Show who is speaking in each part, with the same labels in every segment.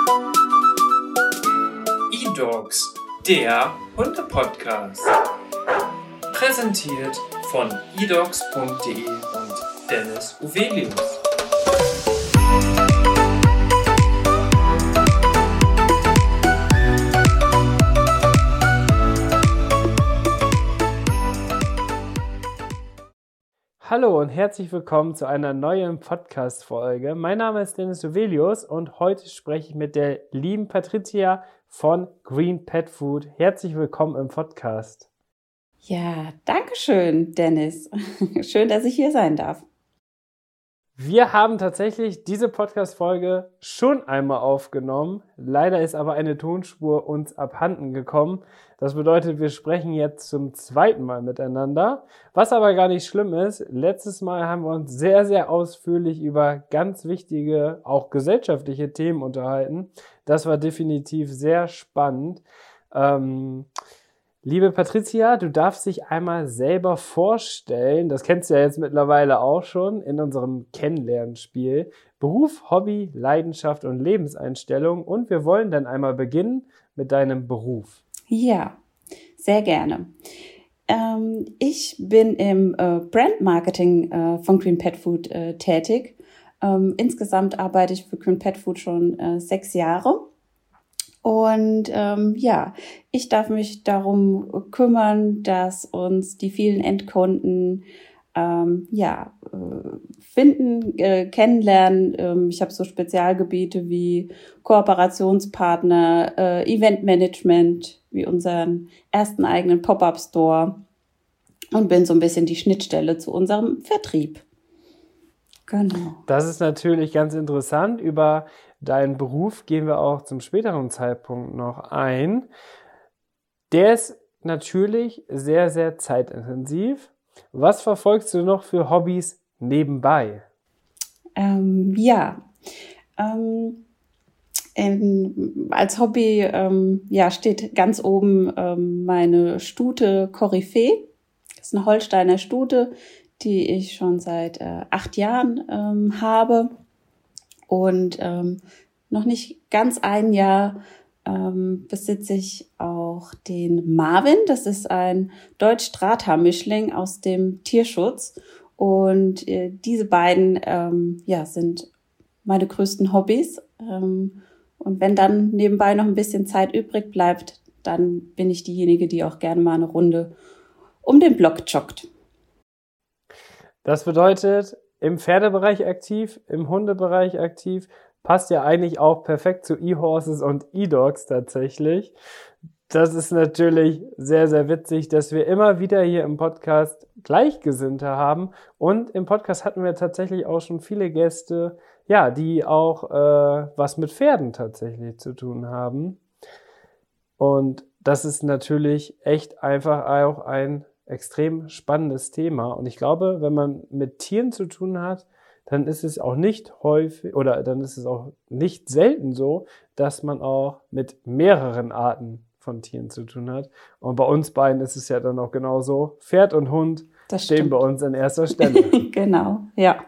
Speaker 1: E-Dogs, der Hunde-Podcast. Präsentiert von edogs.de und Dennis Uvelius. Hallo und herzlich willkommen zu einer neuen Podcast-Folge. Mein Name ist Dennis Uvelius und heute spreche ich mit der lieben Patricia von Green Pet Food. Herzlich willkommen im Podcast.
Speaker 2: Ja, danke schön, Dennis. Schön, dass ich hier sein darf.
Speaker 1: Wir haben tatsächlich diese Podcast-Folge schon einmal aufgenommen. Leider ist aber eine Tonspur uns abhanden gekommen. Das bedeutet, wir sprechen jetzt zum zweiten Mal miteinander. Was aber gar nicht schlimm ist. Letztes Mal haben wir uns sehr, sehr ausführlich über ganz wichtige, auch gesellschaftliche Themen unterhalten. Das war definitiv sehr spannend. Liebe Patricia, du darfst dich einmal selber vorstellen, das kennst du ja jetzt mittlerweile auch schon in unserem Kennenlernspiel, Beruf, Hobby, Leidenschaft und Lebenseinstellung, und wir wollen dann einmal beginnen mit deinem Beruf.
Speaker 2: Ja, sehr gerne. Ich bin im Brandmarketing von Green Pet Food tätig. Insgesamt arbeite ich für Green Pet Food schon 6 Jahre. Und ich darf mich darum kümmern, dass uns die vielen Endkunden finden, kennenlernen. Ich habe so Spezialgebiete wie Kooperationspartner, Eventmanagement, wie unseren ersten eigenen Pop-up-Store, und bin so ein bisschen die Schnittstelle zu unserem Vertrieb. Genau.
Speaker 1: Das ist natürlich ganz interessant. Über deinen Beruf gehen wir auch zum späteren Zeitpunkt noch ein. Der ist natürlich sehr, sehr zeitintensiv. Was verfolgst du noch für Hobbys nebenbei?
Speaker 2: Als Hobby steht ganz oben meine Stute Koryphäe. Das ist eine Holsteiner Stute, die ich schon seit 8 Jahren habe. Und noch nicht ganz ein Jahr besitze ich auch den Marvin. Das ist ein Deutsch-Strata-Mischling aus dem Tierschutz. Und diese beiden sind meine größten Hobbys. Und wenn dann nebenbei noch ein bisschen Zeit übrig bleibt, dann bin ich diejenige, die auch gerne mal eine Runde um den Block joggt.
Speaker 1: Das bedeutet, im Pferdebereich aktiv, im Hundebereich aktiv, passt ja eigentlich auch perfekt zu E-Horses und E-Dogs tatsächlich. Das ist natürlich sehr, sehr witzig, dass wir immer wieder hier im Podcast Gleichgesinnte haben. Und im Podcast hatten wir tatsächlich auch schon viele Gäste, ja, die auch was mit Pferden tatsächlich zu tun haben. Und das ist natürlich echt einfach auch ein extrem spannendes Thema. Und ich glaube, wenn man mit Tieren zu tun hat, dann ist es auch nicht häufig oder dann ist es auch nicht selten so, dass man auch mit mehreren Arten von Tieren zu tun hat. Und bei uns beiden ist es ja dann auch genauso. Pferd und Hund stehen bei uns an erster Stelle.
Speaker 2: Genau, ja.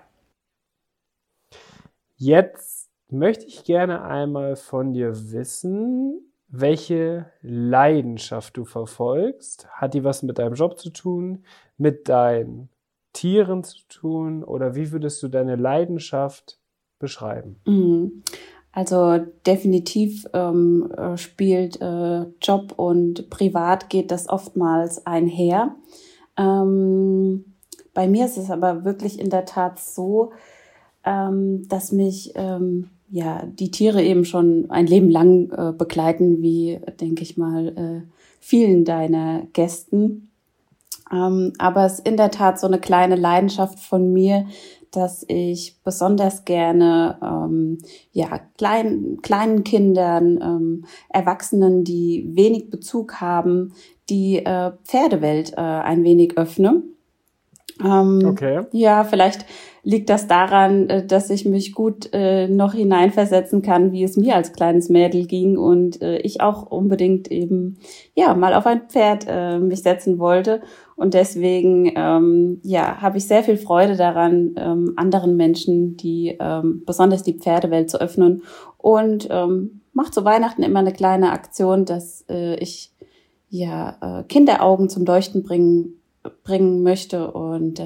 Speaker 1: Jetzt möchte ich gerne einmal von dir wissen, welche Leidenschaft du verfolgst. Hat die was mit deinem Job zu tun, mit deinen Tieren zu tun, oder wie würdest du deine Leidenschaft beschreiben?
Speaker 2: Also definitiv spielt Job und Privat geht das oftmals einher. Bei mir ist es aber wirklich in der Tat so, dass mich die Tiere eben schon ein Leben lang begleiten, wie, denke ich mal, vielen deiner Gästen. Aber es ist in der Tat so eine kleine Leidenschaft von mir, dass ich besonders gerne kleinen Kindern, Erwachsenen, die wenig Bezug haben, die Pferdewelt ein wenig öffne.
Speaker 1: Okay.
Speaker 2: Ja, vielleicht liegt das daran, dass ich mich gut noch hineinversetzen kann, wie es mir als kleines Mädel ging und ich auch unbedingt eben mal auf ein Pferd mich setzen wollte. Und deswegen habe ich sehr viel Freude daran, anderen Menschen besonders die Pferdewelt zu öffnen. Und mache zu Weihnachten immer eine kleine Aktion, dass ich Kinderaugen zum Leuchten bringen möchte. Und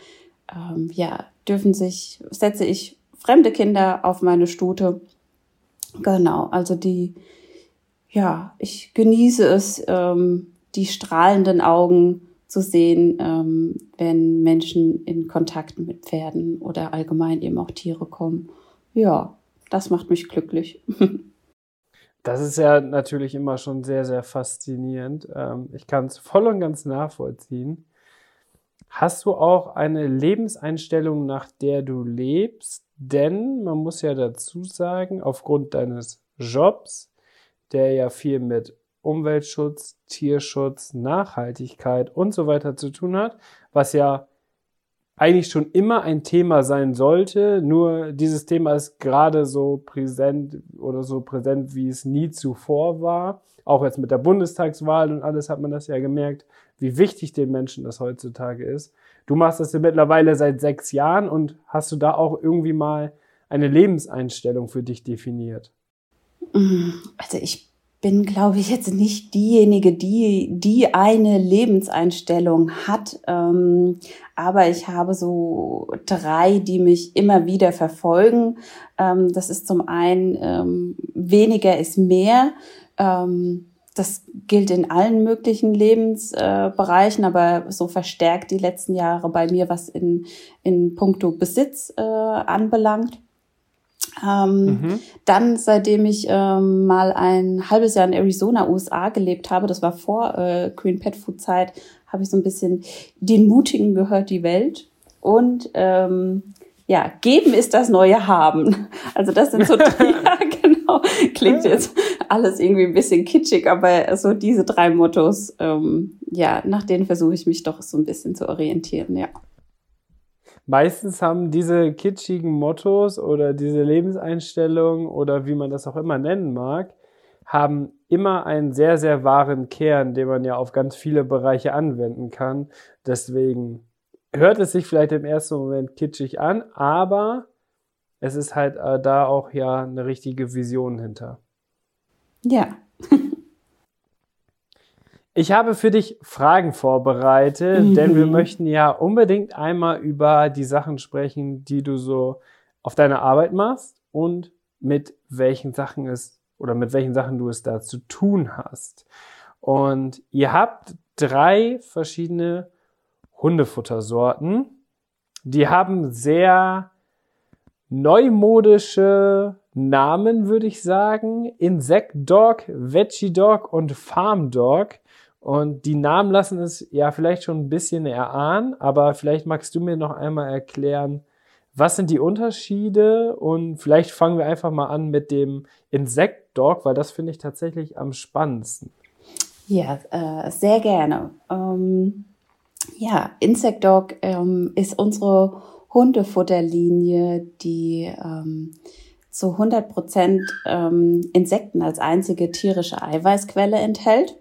Speaker 2: setze ich fremde Kinder auf meine Stute. Genau, also ich genieße es, die strahlenden Augen zu sehen, wenn Menschen in Kontakt mit Pferden oder allgemein eben auch Tiere kommen. Ja, das macht mich glücklich.
Speaker 1: Das ist ja natürlich immer schon sehr, sehr faszinierend. Ich kann es voll und ganz nachvollziehen. Hast du auch eine Lebenseinstellung, nach der du lebst? Denn man muss ja dazu sagen, aufgrund deines Jobs, der ja viel mit Umweltschutz, Tierschutz, Nachhaltigkeit und so weiter zu tun hat, was ja eigentlich schon immer ein Thema sein sollte, nur dieses Thema ist gerade so präsent, wie es nie zuvor war. Auch jetzt mit der Bundestagswahl und alles hat man das ja gemerkt, wie wichtig den Menschen das heutzutage ist. Du machst das ja mittlerweile seit 6 Jahren und hast du da auch irgendwie mal eine Lebenseinstellung für dich definiert?
Speaker 2: Also ich bin, glaube ich, jetzt nicht diejenige, die eine Lebenseinstellung hat, aber ich habe so 3, die mich immer wieder verfolgen. Das ist zum einen, weniger ist mehr. Das gilt in allen möglichen Lebensbereichen, aber so verstärkt die letzten Jahre bei mir, was in puncto Besitz anbelangt. Dann, seitdem ich mal ein halbes Jahr in Arizona, USA gelebt habe, das war vor Green Pet Food Zeit, habe ich so ein bisschen den Mutigen gehört die Welt. Und geben ist das neue Haben. Also das sind so 3, genau, klingt jetzt alles irgendwie ein bisschen kitschig, aber so diese 3 Mottos, nach denen versuche ich mich doch so ein bisschen zu orientieren, ja.
Speaker 1: Meistens haben diese kitschigen Mottos oder diese Lebenseinstellungen oder wie man das auch immer nennen mag, haben immer einen sehr, sehr wahren Kern, den man ja auf ganz viele Bereiche anwenden kann. Deswegen hört es sich vielleicht im ersten Moment kitschig an, aber es ist halt da auch ja eine richtige Vision hinter.
Speaker 2: Ja.
Speaker 1: Ich habe für dich Fragen vorbereitet, denn wir möchten ja unbedingt einmal über die Sachen sprechen, die du so auf deiner Arbeit machst und mit welchen Sachen du es da zu tun hast. Und ihr habt 3 verschiedene Hundefuttersorten. Die haben sehr neumodische Namen, würde ich sagen. Insect Dog, Veggie Dog und Farm Dog. Und die Namen lassen es ja vielleicht schon ein bisschen erahnen, aber vielleicht magst du mir noch einmal erklären, was sind die Unterschiede? Und vielleicht fangen wir einfach mal an mit dem Insect Dog, weil das finde ich tatsächlich am spannendsten.
Speaker 2: Ja, sehr gerne. Insect Dog ist unsere Hundefutterlinie, die zu 100% Insekten als einzige tierische Eiweißquelle enthält.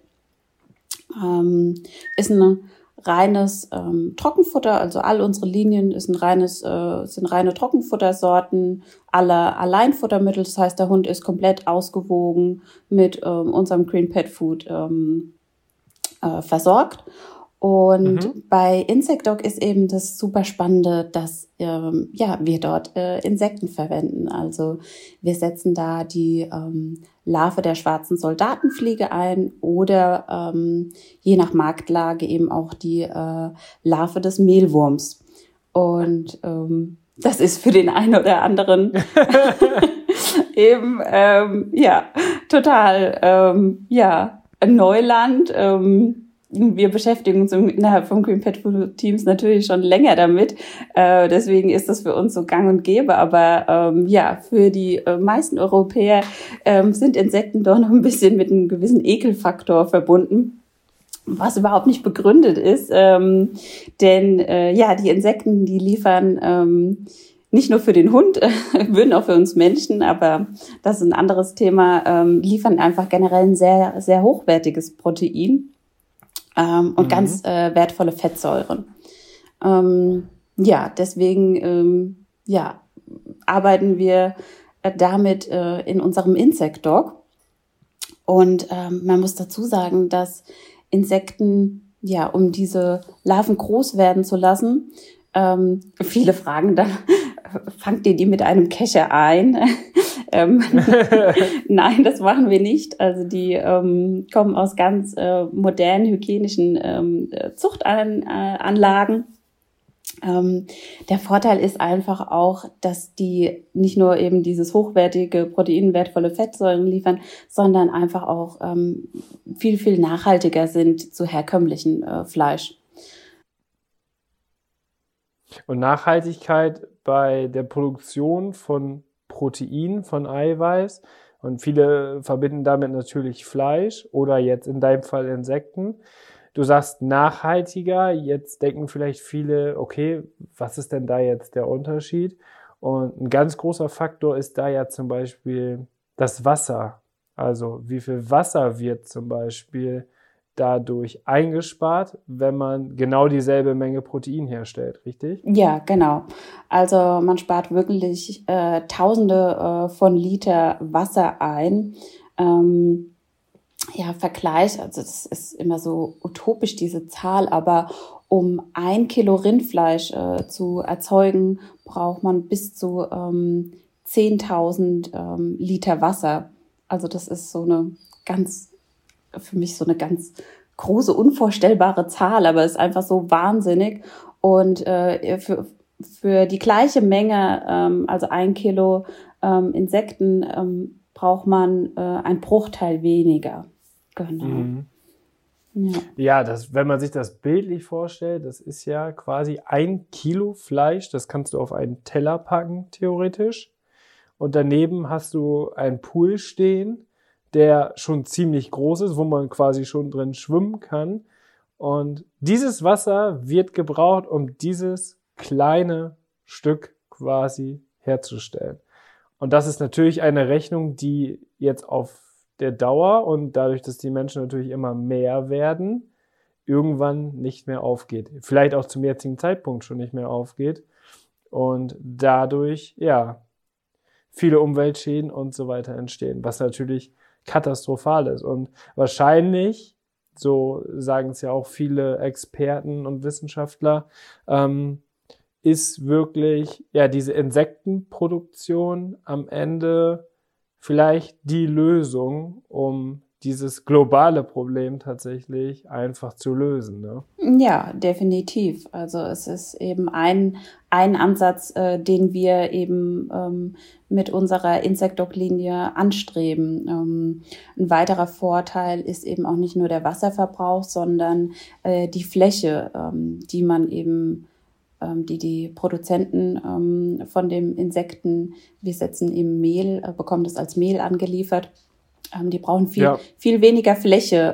Speaker 2: Ist ein reines Trockenfutter, also all unsere Linien sind reine Trockenfuttersorten, alle Alleinfuttermittel, das heißt, der Hund ist komplett ausgewogen mit unserem Green Pet Food versorgt. Und bei Insect Dog ist eben das super Spannende, dass wir dort Insekten verwenden. Also wir setzen da die Larve der schwarzen Soldatenfliege ein oder je nach Marktlage eben auch die Larve des Mehlwurms. Und das ist für den einen oder anderen eben total Neuland. Wir beschäftigen uns innerhalb vom Green Pet Food Teams natürlich schon länger damit. Deswegen ist das für uns so gang und gäbe. Aber für die meisten Europäer sind Insekten doch noch ein bisschen mit einem gewissen Ekelfaktor verbunden, was überhaupt nicht begründet ist. Denn die Insekten, die liefern nicht nur für den Hund, würden auch für uns Menschen, aber das ist ein anderes Thema, liefern einfach generell ein sehr, sehr hochwertiges Protein. und ganz wertvolle Fettsäuren. Deswegen arbeiten wir damit in unserem Insect Dog. Und man muss dazu sagen, dass Insekten, um diese Larven groß werden zu lassen, viele fragen dann, fangt ihr die mit einem Kescher ein? Nein, das machen wir nicht. Also die kommen aus ganz modernen, hygienischen Zuchtanlagen. Der Vorteil ist einfach auch, dass die nicht nur eben dieses hochwertige, proteinwertvolle Fettsäuren liefern, sondern einfach auch viel, viel nachhaltiger sind zu herkömmlichen Fleisch.
Speaker 1: Und Nachhaltigkeit bei der Produktion von Protein, von Eiweiß. Und viele verbinden damit natürlich Fleisch oder jetzt in deinem Fall Insekten. Du sagst nachhaltiger, jetzt denken vielleicht viele, okay, was ist denn da jetzt der Unterschied? Und ein ganz großer Faktor ist da ja zum Beispiel das Wasser. Also wie viel Wasser wird zum Beispiel dadurch eingespart, wenn man genau dieselbe Menge Protein herstellt, richtig?
Speaker 2: Ja, genau. Also man spart wirklich Tausende von Liter Wasser ein. Vergleich, also das ist immer so utopisch, diese Zahl, aber um 1 Kilo Rindfleisch zu erzeugen, braucht man bis zu 10.000 Liter Wasser. Also das ist für mich so eine ganz große, unvorstellbare Zahl, aber es ist einfach so wahnsinnig. Und für die gleiche Menge, also 1 Kilo Insekten, braucht man einen Bruchteil weniger. Genau.
Speaker 1: Mhm. Ja, wenn man sich das bildlich vorstellt, das ist ja quasi 1 Kilo Fleisch, das kannst du auf einen Teller packen, theoretisch. Und daneben hast du einen Pool stehen, der schon ziemlich groß ist, wo man quasi schon drin schwimmen kann. Und dieses Wasser wird gebraucht, um dieses kleine Stück quasi herzustellen. Und das ist natürlich eine Rechnung, die jetzt auf der Dauer und dadurch, dass die Menschen natürlich immer mehr werden, irgendwann nicht mehr aufgeht. Vielleicht auch zum jetzigen Zeitpunkt schon nicht mehr aufgeht. Und dadurch, viele Umweltschäden und so weiter entstehen, was natürlich katastrophal ist. Und wahrscheinlich, so sagen es ja auch viele Experten und Wissenschaftler, ist wirklich diese Insektenproduktion am Ende vielleicht die Lösung, um dieses globale Problem tatsächlich einfach zu lösen, ne?
Speaker 2: Ja, definitiv. Also es ist eben ein Ansatz, den wir eben mit unserer Insect Dog Linie anstreben. Ein weiterer Vorteil ist eben auch nicht nur der Wasserverbrauch, sondern die Fläche, die man eben die Produzenten von dem Insekten, wir setzen eben Mehl, bekommen das als Mehl angeliefert. Die brauchen viel weniger Fläche,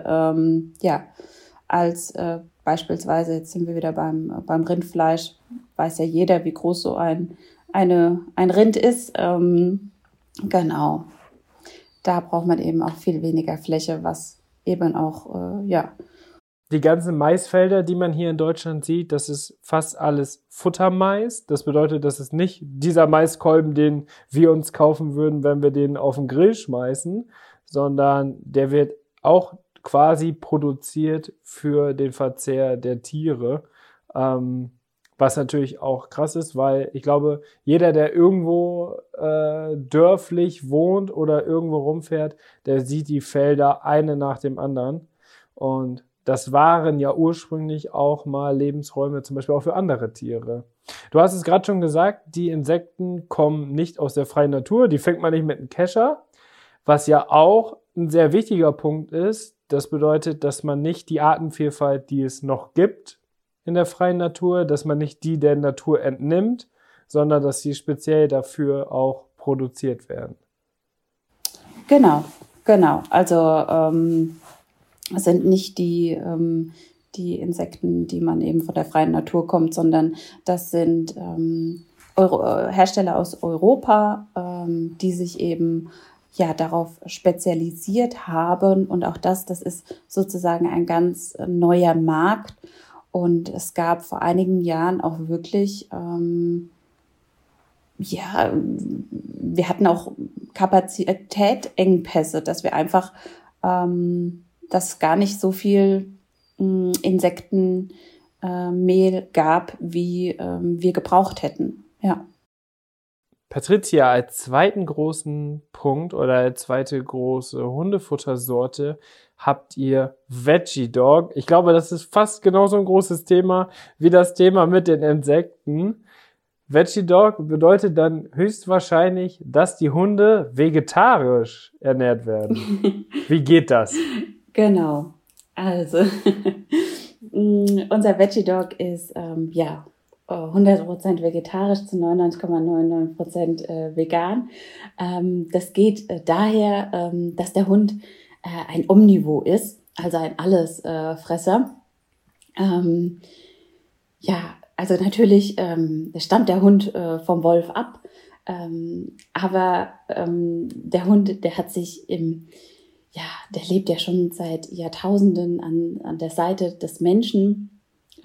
Speaker 2: als beispielsweise, jetzt sind wir wieder beim Rindfleisch, weiß ja jeder, wie groß so ein Rind ist. Genau. Da braucht man eben auch viel weniger Fläche, was eben auch,
Speaker 1: Die ganzen Maisfelder, die man hier in Deutschland sieht, das ist fast alles Futtermais. Das bedeutet, das ist nicht dieser Maiskolben, den wir uns kaufen würden, wenn wir den auf den Grill schmeißen, sondern der wird auch quasi produziert für den Verzehr der Tiere. Was natürlich auch krass ist, weil ich glaube, jeder, der irgendwo dörflich wohnt oder irgendwo rumfährt, der sieht die Felder eine nach dem anderen. Und das waren ja ursprünglich auch mal Lebensräume, zum Beispiel auch für andere Tiere. Du hast es gerade schon gesagt, die Insekten kommen nicht aus der freien Natur, die fängt man nicht mit einem Kescher, was ja auch ein sehr wichtiger Punkt ist. Das bedeutet, dass man nicht die Artenvielfalt, die es noch gibt in der freien Natur, dass man nicht die der Natur entnimmt, sondern dass sie speziell dafür auch produziert werden.
Speaker 2: Genau. Also es sind nicht die Insekten, die man eben von der freien Natur kommt, sondern das sind Hersteller aus Europa, die sich eben ja darauf spezialisiert haben. Und auch das ist sozusagen ein ganz neuer Markt. Und es gab vor einigen Jahren auch wirklich, ja, wir hatten auch Kapazitätsengpässe, dass wir einfach, dass gar nicht so viel Insektenmehl gab, wie wir gebraucht hätten. Ja.
Speaker 1: Patricia, als zweiten großen Punkt oder als zweite große Hundefuttersorte habt ihr Veggie Dog. Ich glaube, das ist fast genauso ein großes Thema wie das Thema mit den Insekten. Veggie Dog bedeutet dann höchstwahrscheinlich, dass die Hunde vegetarisch ernährt werden. Wie geht das?
Speaker 2: Genau. Also, unser Veggie Dog ist 100% vegetarisch zu 99,99% vegan. Das geht daher, dass der Hund ein Omnivor ist, also ein Allesfresser. Also natürlich stammt der Hund vom Wolf ab, aber der Hund, der hat sich der lebt ja schon seit Jahrtausenden an der Seite des Menschen.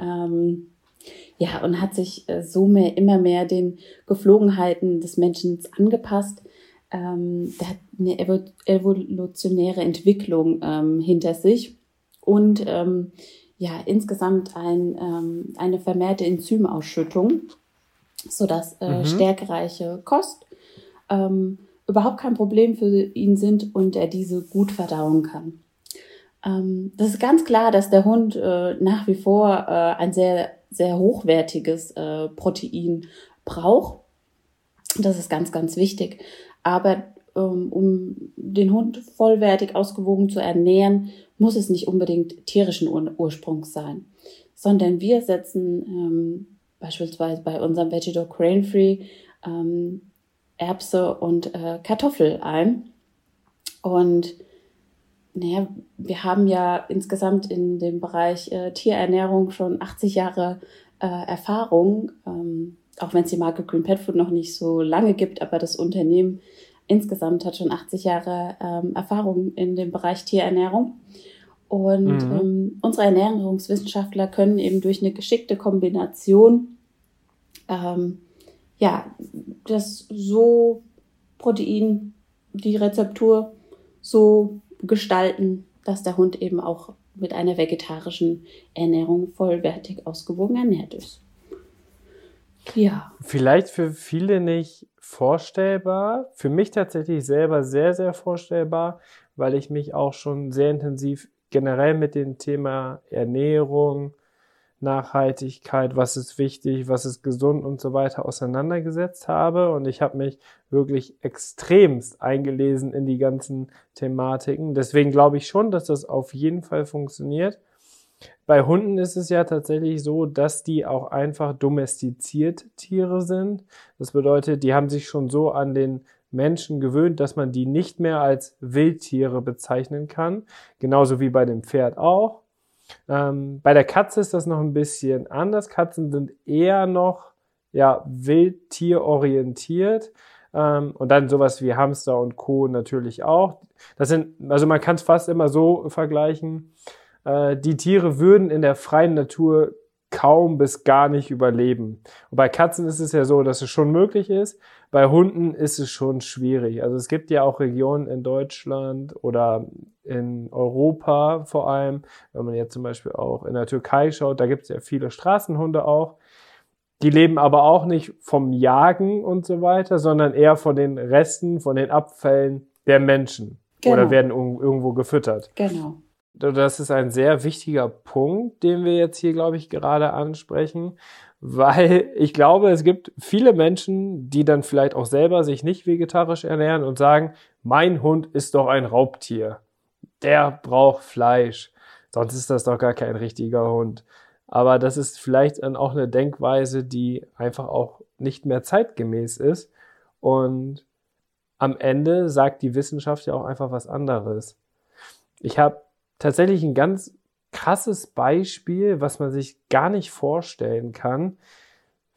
Speaker 2: Und hat sich immer mehr den Geflogenheiten des Menschen angepasst. Der hat eine evolutionäre Entwicklung hinter sich und insgesamt eine vermehrte Enzymausschüttung, sodass stärkereiche Kost überhaupt kein Problem für ihn sind und er diese gut verdauen kann. Das ist ganz klar, dass der Hund nach wie vor ein sehr, sehr hochwertiges Protein braucht. Das ist ganz, ganz wichtig. Aber um den Hund vollwertig ausgewogen zu ernähren, muss es nicht unbedingt tierischen Ursprungs sein, sondern wir setzen beispielsweise bei unserem Veggie Dog Grain Free Erbse und Kartoffel ein. Und wir haben ja insgesamt in dem Bereich Tierernährung schon 80 Jahre Erfahrung, auch wenn es die Marke Green Pet Food noch nicht so lange gibt, aber das Unternehmen insgesamt hat schon 80 Jahre Erfahrung in dem Bereich Tierernährung. Und unsere Ernährungswissenschaftler können eben durch eine geschickte Kombination das so Protein, die Rezeptur so gestalten, dass der Hund eben auch mit einer vegetarischen Ernährung vollwertig ausgewogen ernährt ist. Ja.
Speaker 1: Vielleicht für viele nicht vorstellbar, für mich tatsächlich selber sehr, sehr vorstellbar, weil ich mich auch schon sehr intensiv generell mit dem Thema Ernährung, Nachhaltigkeit, was ist wichtig, was ist gesund und so weiter auseinandergesetzt habe. Und ich habe mich wirklich extremst eingelesen in die ganzen Thematiken. Deswegen glaube ich schon, dass das auf jeden Fall funktioniert. Bei Hunden ist es ja tatsächlich so, dass die auch einfach domestiziert Tiere sind. Das bedeutet, die haben sich schon so an den Menschen gewöhnt, dass man die nicht mehr als Wildtiere bezeichnen kann. Genauso wie bei dem Pferd auch. Bei der Katze ist das noch ein bisschen anders. Katzen sind eher noch wildtierorientiert. Und dann sowas wie Hamster und Co. natürlich auch. Also man kann es fast immer so vergleichen. Die Tiere würden in der freien Natur kaum bis gar nicht überleben. Und bei Katzen ist es ja so, dass es schon möglich ist. Bei Hunden ist es schon schwierig. Also es gibt ja auch Regionen in Deutschland oder in Europa vor allem, wenn man jetzt zum Beispiel auch in der Türkei schaut, da gibt es ja viele Straßenhunde auch. Die leben aber auch nicht vom Jagen und so weiter, sondern eher von den Resten, von den Abfällen der Menschen. Genau. Oder werden irgendwo gefüttert.
Speaker 2: Genau.
Speaker 1: Das ist ein sehr wichtiger Punkt, den wir jetzt hier, glaube ich, gerade ansprechen, weil ich glaube, es gibt viele Menschen, die dann vielleicht auch selber sich nicht vegetarisch ernähren und sagen, mein Hund ist doch ein Raubtier. Der braucht Fleisch. Sonst ist das doch gar kein richtiger Hund. Aber das ist vielleicht dann auch eine Denkweise, die einfach auch nicht mehr zeitgemäß ist. Und am Ende sagt die Wissenschaft ja auch einfach was anderes. Ich habe tatsächlich ein ganz krasses Beispiel, was man sich gar nicht vorstellen kann.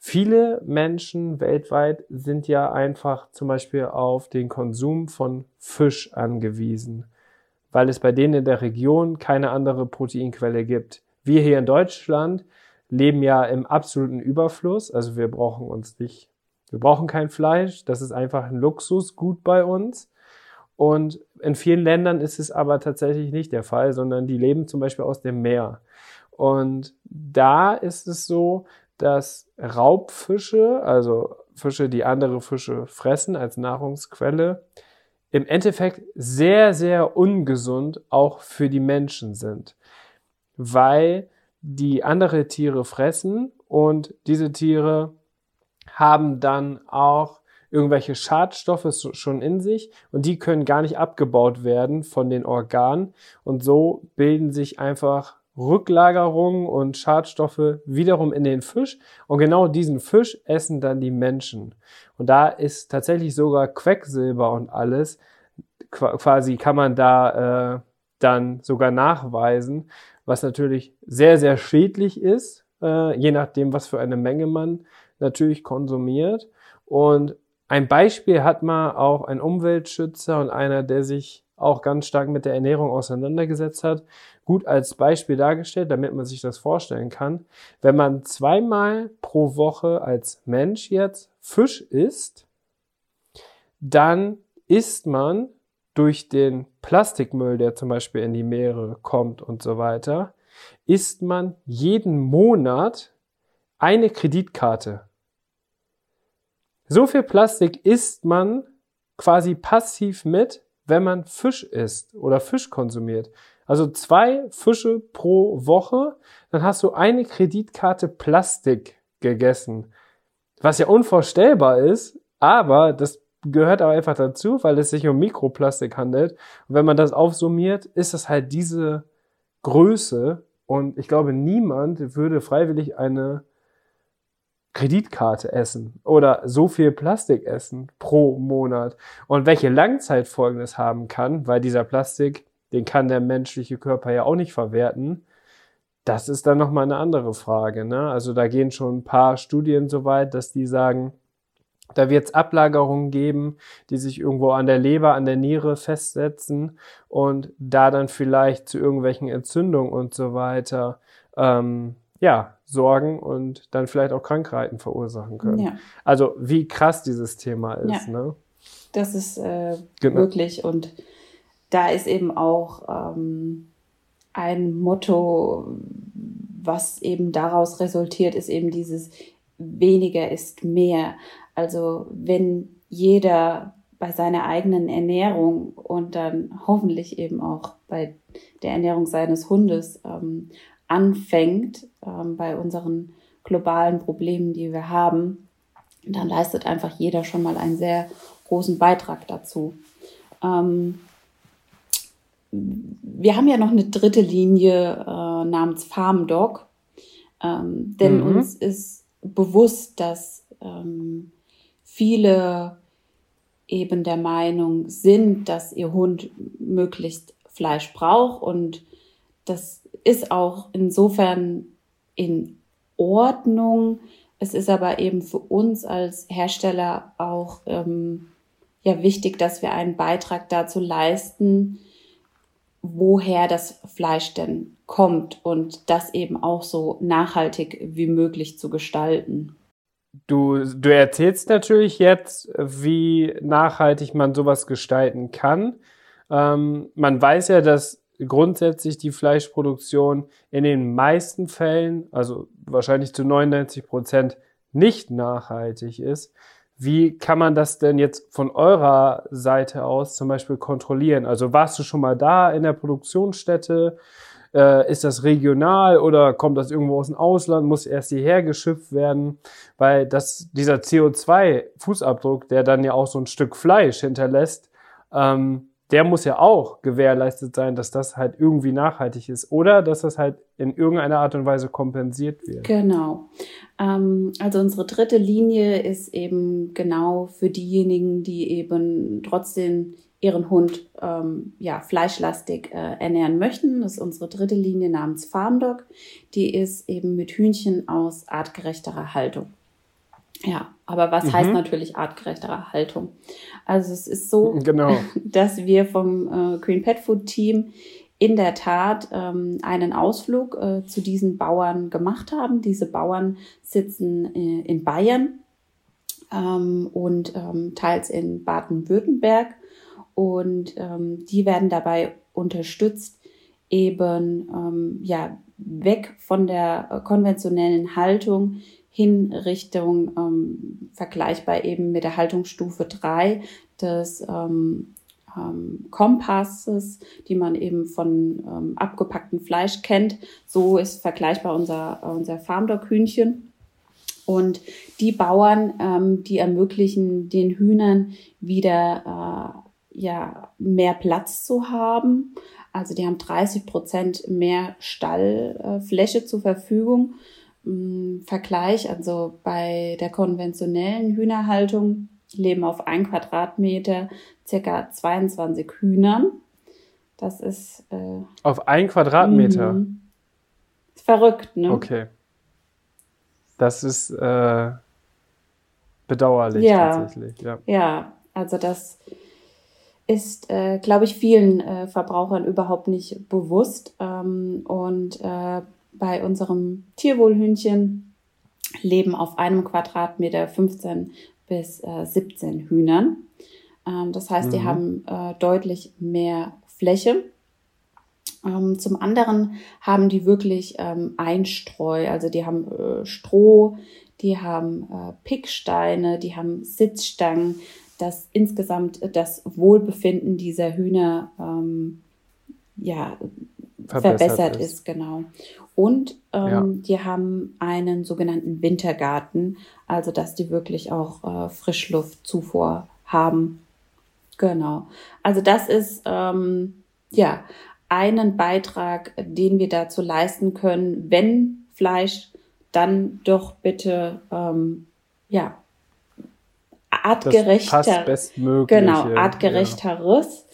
Speaker 1: Viele Menschen weltweit sind ja einfach zum Beispiel auf den Konsum von Fisch angewiesen, weil es bei denen in der Region keine andere Proteinquelle gibt. Wir hier in Deutschland leben ja im absoluten Überfluss, also wir brauchen kein Fleisch, das ist einfach ein Luxusgut bei uns. Und in vielen Ländern ist es aber tatsächlich nicht der Fall, sondern die leben zum Beispiel aus dem Meer. Und da ist es so, dass Raubfische, also Fische, die andere Fische fressen als Nahrungsquelle, im Endeffekt sehr, sehr ungesund auch für die Menschen sind, weil die andere Tiere fressen und diese Tiere haben dann auch irgendwelche Schadstoffe schon in sich und die können gar nicht abgebaut werden von den Organen und so bilden sich einfach Rücklagerungen und Schadstoffe wiederum in den Fisch und genau diesen Fisch essen dann die Menschen. Und da ist tatsächlich sogar Quecksilber und alles, quasi kann man da dann sogar nachweisen, was natürlich sehr, sehr schädlich ist, je nachdem, was für eine Menge man natürlich konsumiert. Und ein Beispiel hat mal auch ein Umweltschützer und einer, der sich auch ganz stark mit der Ernährung auseinandergesetzt hat, gut als Beispiel dargestellt, damit man sich das vorstellen kann. Wenn man 2-mal pro Woche als Mensch jetzt Fisch isst, dann isst man durch den Plastikmüll, der zum Beispiel in die Meere kommt und so weiter, isst man jeden Monat eine Kreditkarte. So viel Plastik isst man quasi passiv mit, wenn man Fisch isst oder Fisch konsumiert. Also 2 Fische pro Woche, dann hast du eine Kreditkarte Plastik gegessen. Was ja unvorstellbar ist, aber das gehört aber einfach dazu, weil es sich um Mikroplastik handelt. Und wenn man das aufsummiert, ist das halt diese Größe. Und ich glaube, niemand würde freiwillig eine Kreditkarte essen oder so viel Plastik essen pro Monat. Und welche Langzeitfolgen das haben kann, weil dieser Plastik, den kann der menschliche Körper ja auch nicht verwerten, das ist dann nochmal eine andere Frage, ne? Also da gehen schon ein paar Studien so weit, dass die sagen, da wird es Ablagerungen geben, die sich irgendwo an der Leber, an der Niere festsetzen und da dann vielleicht zu irgendwelchen Entzündungen und so weiter sorgen und dann vielleicht auch Krankheiten verursachen können. Ja. Also wie krass dieses Thema ist. Ja. Ne?
Speaker 2: Das ist wirklich, und da ist eben auch ein Motto, was eben daraus resultiert, ist eben dieses weniger ist mehr. Also wenn jeder bei seiner eigenen Ernährung und dann hoffentlich eben auch bei der Ernährung seines Hundes anfängt bei unseren globalen Problemen, die wir haben, dann leistet einfach jeder schon mal einen sehr großen Beitrag dazu. Wir haben ja noch eine dritte Linie namens FarmDoc, denn uns ist bewusst, dass viele eben der Meinung sind, dass ihr Hund möglichst Fleisch braucht, und das ist auch insofern in Ordnung. Es ist aber eben für uns als Hersteller auch wichtig, dass wir einen Beitrag dazu leisten, woher das Fleisch denn kommt und das eben auch so nachhaltig wie möglich zu gestalten.
Speaker 1: Du erzählst natürlich jetzt, wie nachhaltig man sowas gestalten kann. Man weiß ja, dass grundsätzlich die Fleischproduktion in den meisten Fällen, also wahrscheinlich zu 99%, nicht nachhaltig ist. Wie kann man das denn jetzt von eurer Seite aus zum Beispiel kontrollieren? Also warst du schon mal da in der Produktionsstätte? Ist das regional oder kommt das irgendwo aus dem Ausland? Muss erst hierher geschifft werden? Weil dieser CO2-Fußabdruck, der dann ja auch so ein Stück Fleisch hinterlässt, der muss ja auch gewährleistet sein, dass das halt irgendwie nachhaltig ist oder dass das halt in irgendeiner Art und Weise kompensiert wird.
Speaker 2: Genau. Also unsere dritte Linie ist eben genau für diejenigen, die eben trotzdem ihren Hund fleischlastig ernähren möchten. Das ist unsere dritte Linie namens FarmDoc. Die ist eben mit Hühnchen aus artgerechterer Haltung. Ja, aber was heißt natürlich artgerechtere Haltung? Also es ist so,
Speaker 1: Genau.
Speaker 2: dass wir vom Green Pet Food Team in der Tat einen Ausflug zu diesen Bauern gemacht haben. Diese Bauern sitzen in Bayern und teils in Baden-Württemberg. Und die werden dabei unterstützt, eben weg von der konventionellen Haltung hin Richtung vergleichbar eben mit der Haltungsstufe 3 des Kompasses, die man eben von abgepacktem Fleisch kennt. So ist vergleichbar unser Farmdog-Hühnchen. Und die Bauern, die ermöglichen den Hühnern wieder mehr Platz zu haben. Also die haben 30% mehr Stallfläche zur Verfügung. Vergleich, also bei der konventionellen Hühnerhaltung leben auf 1 Quadratmeter circa 22 Hühnern. Das ist
Speaker 1: auf 1 Quadratmeter?
Speaker 2: Ist verrückt, ne?
Speaker 1: Okay. Das ist bedauerlich tatsächlich.
Speaker 2: Ja, also das ist, glaube ich, vielen Verbrauchern überhaupt nicht bewusst. Und bei unserem Tierwohlhühnchen leben auf 1 Quadratmeter 15 bis 17 Hühnern. Das heißt, die haben deutlich mehr Fläche. Zum anderen haben die wirklich Einstreu, also die haben Stroh, die haben Picksteine, die haben Sitzstangen, dass insgesamt das Wohlbefinden dieser Hühner verbessert ist, genau. Und die haben einen sogenannten Wintergarten, also dass die wirklich auch Frischluftzufuhr haben. Genau. Also das ist einen Beitrag, den wir dazu leisten können, wenn Fleisch, dann doch bitte artgerechteres.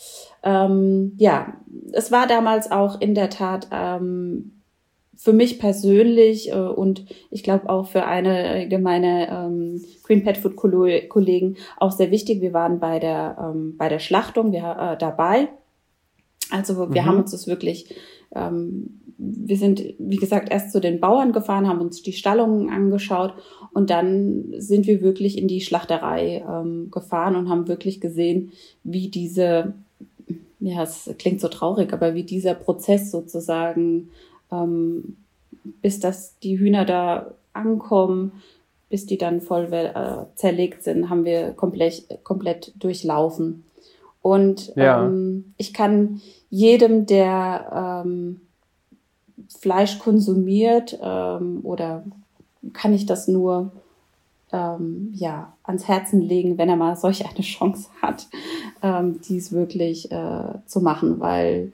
Speaker 2: Es war damals auch in der Tat für mich persönlich und ich glaube auch für einige meiner Green Pet Food Kollegen auch sehr wichtig. Wir waren bei der Schlachtung dabei. Also wir haben uns das wirklich, wir sind, wie gesagt, erst zu den Bauern gefahren, haben uns die Stallungen angeschaut und dann sind wir wirklich in die Schlachterei gefahren und haben wirklich gesehen, wie diese, es klingt so traurig, aber wie dieser Prozess sozusagen, bis dass die Hühner da ankommen, bis die dann voll zerlegt sind, haben wir komplett durchlaufen. Und ich kann jedem, der Fleisch konsumiert, oder kann ich das nur ans Herzen legen, wenn er mal solch eine Chance hat, dies wirklich zu machen, weil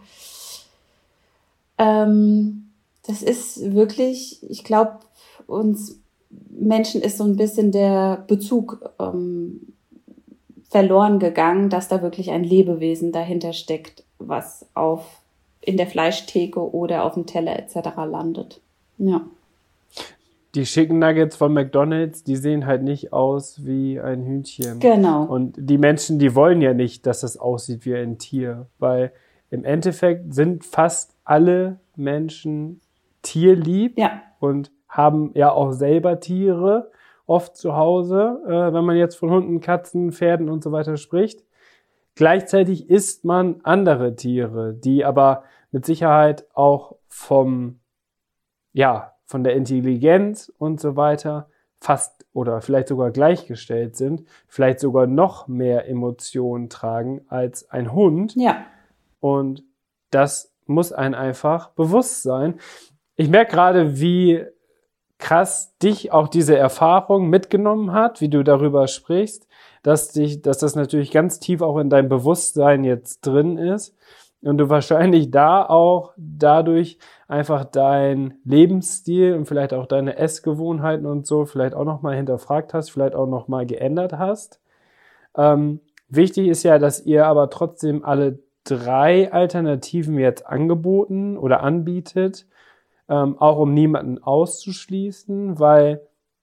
Speaker 2: das ist wirklich, ich glaube, uns Menschen ist so ein bisschen der Bezug verloren gegangen, dass da wirklich ein Lebewesen dahinter steckt, was in der Fleischtheke oder auf dem Teller etc. landet. Ja.
Speaker 1: Die Chicken Nuggets von McDonald's, die sehen halt nicht aus wie ein Hühnchen.
Speaker 2: Genau.
Speaker 1: Und die Menschen, die wollen ja nicht, dass das aussieht wie ein Tier, weil im Endeffekt sind fast alle Menschen tierlieb und haben ja auch selber Tiere, oft zu Hause, wenn man jetzt von Hunden, Katzen, Pferden und so weiter spricht. Gleichzeitig isst man andere Tiere, die aber mit Sicherheit auch von der Intelligenz und so weiter fast oder vielleicht sogar gleichgestellt sind, vielleicht sogar noch mehr Emotionen tragen als ein Hund.
Speaker 2: Ja.
Speaker 1: Und das muss einem einfach bewusst sein. Ich merke gerade, wie krass dich auch diese Erfahrung mitgenommen hat, wie du darüber sprichst, dass das natürlich ganz tief auch in deinem Bewusstsein jetzt drin ist und du wahrscheinlich da auch dadurch einfach deinen Lebensstil und vielleicht auch deine Essgewohnheiten und so vielleicht auch nochmal hinterfragt hast, vielleicht auch nochmal geändert hast. Wichtig ist ja, dass ihr aber trotzdem alle 3 Alternativen jetzt angeboten oder anbietet, auch um niemanden auszuschließen, weil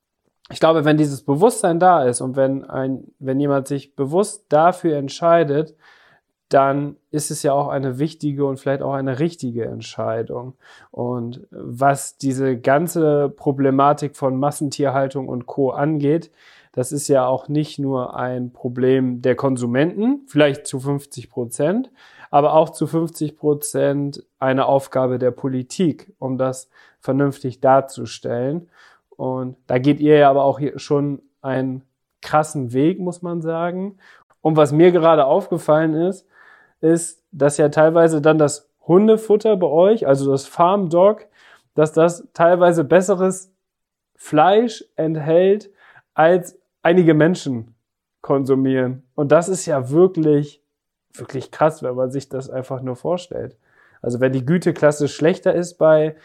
Speaker 1: ich glaube, wenn dieses Bewusstsein da ist und wenn jemand sich bewusst dafür entscheidet, dann ist es ja auch eine wichtige und vielleicht auch eine richtige Entscheidung. Und was diese ganze Problematik von Massentierhaltung und Co. angeht, das ist ja auch nicht nur ein Problem der Konsumenten, vielleicht zu 50%, aber auch zu 50% eine Aufgabe der Politik, um das vernünftig darzustellen. Und da geht ihr ja aber auch hier schon einen krassen Weg, muss man sagen. Und was mir gerade aufgefallen ist, dass ja teilweise dann das Hundefutter bei euch, also das Farm Dog, dass das teilweise besseres Fleisch enthält, als einige Menschen konsumieren. Und das ist ja wirklich, wirklich krass, wenn man sich das einfach nur vorstellt. Also wenn die Güteklasse schlechter ist bei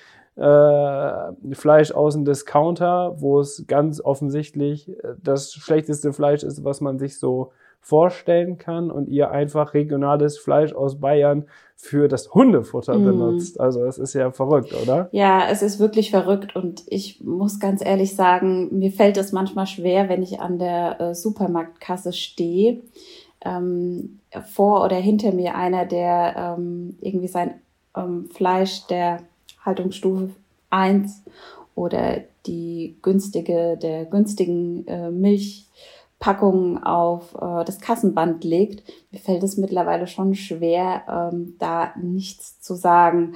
Speaker 1: Fleisch aus dem Discounter, wo es ganz offensichtlich das schlechteste Fleisch ist, was man sich so vorstellen kann und ihr einfach regionales Fleisch aus Bayern für das Hundefutter benutzt. Also es ist ja verrückt, oder?
Speaker 2: Ja, es ist wirklich verrückt und ich muss ganz ehrlich sagen, mir fällt es manchmal schwer, wenn ich an der Supermarktkasse stehe, vor oder hinter mir einer, der irgendwie sein Fleisch der Haltungsstufe 1 oder der günstigen Milchpackungen auf das Kassenband legt. Mir fällt es mittlerweile schon schwer, da nichts zu sagen.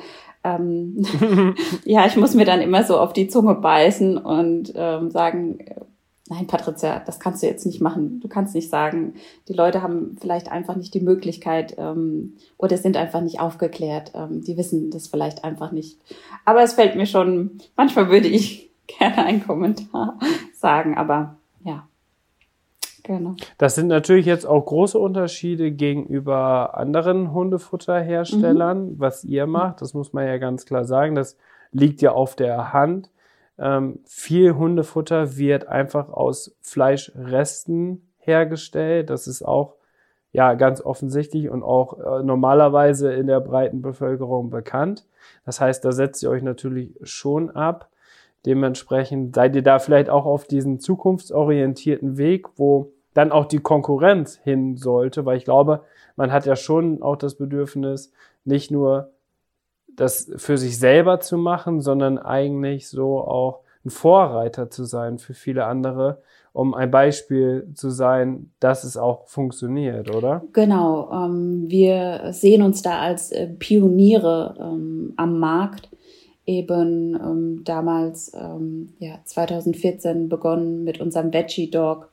Speaker 2: Ja, ich muss mir dann immer so auf die Zunge beißen und sagen, nein, Patricia, das kannst du jetzt nicht machen. Du kannst nicht sagen, die Leute haben vielleicht einfach nicht die Möglichkeit oder sind einfach nicht aufgeklärt. Die wissen das vielleicht einfach nicht. Aber es fällt mir schon, manchmal würde ich gerne einen Kommentar sagen, aber ja, genau.
Speaker 1: Das sind natürlich jetzt auch große Unterschiede gegenüber anderen Hundefutterherstellern, was ihr macht. Das muss man ja ganz klar sagen. Das liegt ja auf der Hand. Viel Hundefutter wird einfach aus Fleischresten hergestellt. Das ist auch ja ganz offensichtlich und auch normalerweise in der breiten Bevölkerung bekannt. Das heißt, da setzt ihr euch natürlich schon ab. Dementsprechend seid ihr da vielleicht auch auf diesen zukunftsorientierten Weg, wo dann auch die Konkurrenz hin sollte, weil ich glaube, man hat ja schon auch das Bedürfnis, nicht nur das für sich selber zu machen, sondern eigentlich so auch ein Vorreiter zu sein für viele andere, um ein Beispiel zu sein, dass es auch funktioniert, oder?
Speaker 2: Genau, wir sehen uns da als Pioniere am Markt, eben damals 2014 begonnen mit unserem Veggie Dog,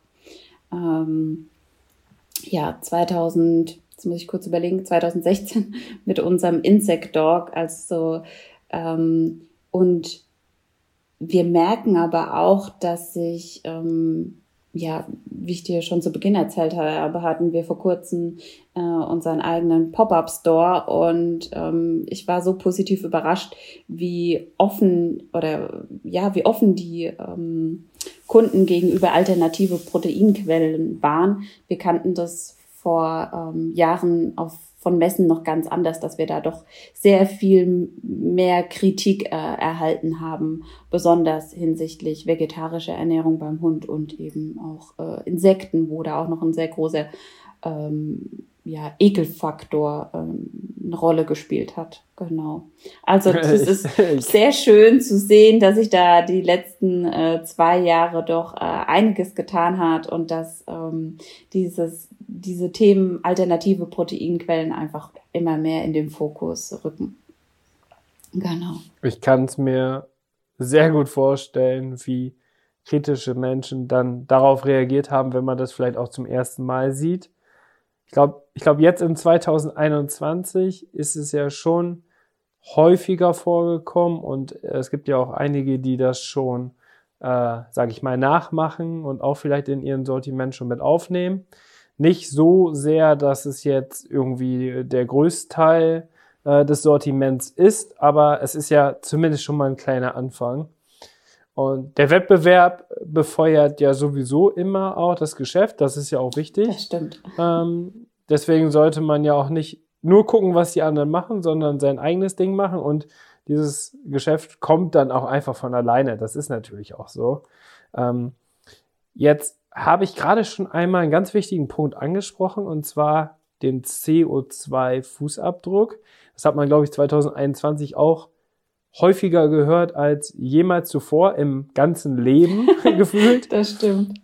Speaker 2: 2016 mit unserem Insect Dog, und wir merken aber auch, dass sich, wie ich dir schon zu Beginn erzählt habe, hatten wir vor kurzem unseren eigenen Pop-up-Store und ich war so positiv überrascht, wie offen die Kunden gegenüber alternative Proteinquellen waren. Wir kannten das vor Jahren von Messen noch ganz anders, dass wir da doch sehr viel mehr Kritik erhalten haben, besonders hinsichtlich vegetarischer Ernährung beim Hund und eben auch Insekten, wo da auch noch ein sehr großer Ekelfaktor eine Rolle gespielt hat. Genau. Also das ist sehr schön zu sehen, dass sich da die letzten 2 Jahre doch einiges getan hat und dass diese Themen alternative Proteinquellen einfach immer mehr in den Fokus rücken. Genau.
Speaker 1: Ich kann es mir sehr gut vorstellen, wie kritische Menschen dann darauf reagiert haben, wenn man das vielleicht auch zum ersten Mal sieht. Ich glaube, jetzt in 2021 ist es ja schon häufiger vorgekommen und es gibt ja auch einige, die das schon, sage ich mal, nachmachen und auch vielleicht in ihren Sortiment schon mit aufnehmen. Nicht so sehr, dass es jetzt irgendwie der Größteil des Sortiments ist, aber es ist ja zumindest schon mal ein kleiner Anfang. Und der Wettbewerb befeuert ja sowieso immer auch das Geschäft, das ist ja auch wichtig.
Speaker 2: Das stimmt.
Speaker 1: Deswegen sollte man ja auch nicht nur gucken, was die anderen machen, sondern sein eigenes Ding machen und dieses Geschäft kommt dann auch einfach von alleine. Das ist natürlich auch so. Jetzt habe ich gerade schon einmal einen ganz wichtigen Punkt angesprochen, und zwar den CO2-Fußabdruck. Das hat man, glaube ich, 2021 auch häufiger gehört als jemals zuvor im ganzen Leben gefühlt.
Speaker 2: Das stimmt.